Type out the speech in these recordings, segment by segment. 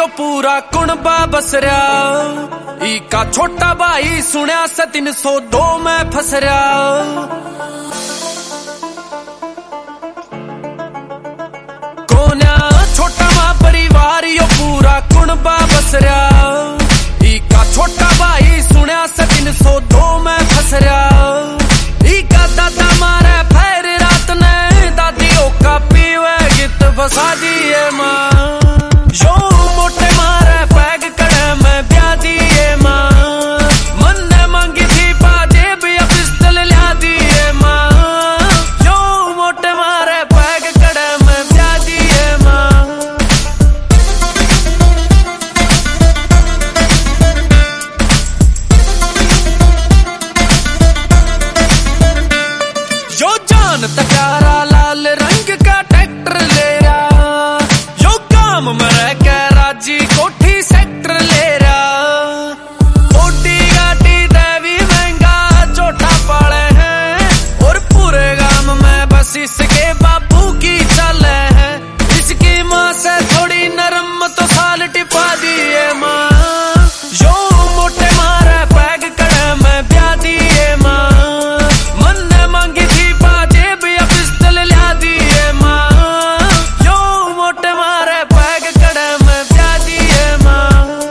यो पूरा कुणबा बस रहा। इका छोटा भाई सुनिया से 302 में फस रहा। कोन्या छोटा मां परिवार यो पूरा कुणबा बस रहा। इका छोटा भाई सुनिया से 302 में फस रहा। इका दादा मारे फेर रात ने दादियों का पीवे गीत बसा दिए मां। यो मोटे मारे पैग कड़े में ब्याह दिए मां। मन ने मांगी थी पाजेब या पिस्टल लिया दिए मां। यो मोटे मारे पैग कड़े में ब्याह दिए मां। यो जान तकारा लाल रंग का ट्रैक्टर ले रहा। यो काम में रह के राजी कोठी सेक्टर ले रहा। कोटी गाटी देवी महंगा चोटा पाले हैं। और पूरे गांव में बस इसके बापू की चले हैं। इसकी माँ से थोड़ी नरम तो साल टिपा दिए माँ। यो मोटे मारे पैग कड़े में ब्याह दिए माँ। मन ने मांगी थी पाजेब या पिस्टल लिया दिए माँ। यो मोटे मारे पैग कड़े में ब्याह दिए माँ।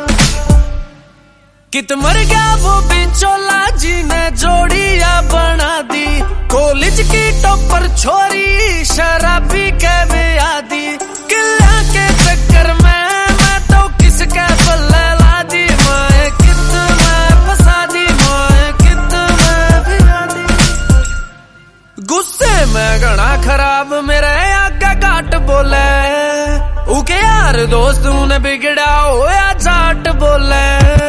कित मर गया वो बिचौला जी ने जोड़िया बना दी। कॉलेज की टॉपर छोरी शराबी के ब्याह दी। किला के चक्कर में मैं तो किसके पल्ले ला दी। मैं कित में फंसा दी। मैं कित में भिगा दी। गुस्से में घना खराब मेरे आगे घाट बोले। उके यार दोस्त ने बिगड़ा होया जाट बोले।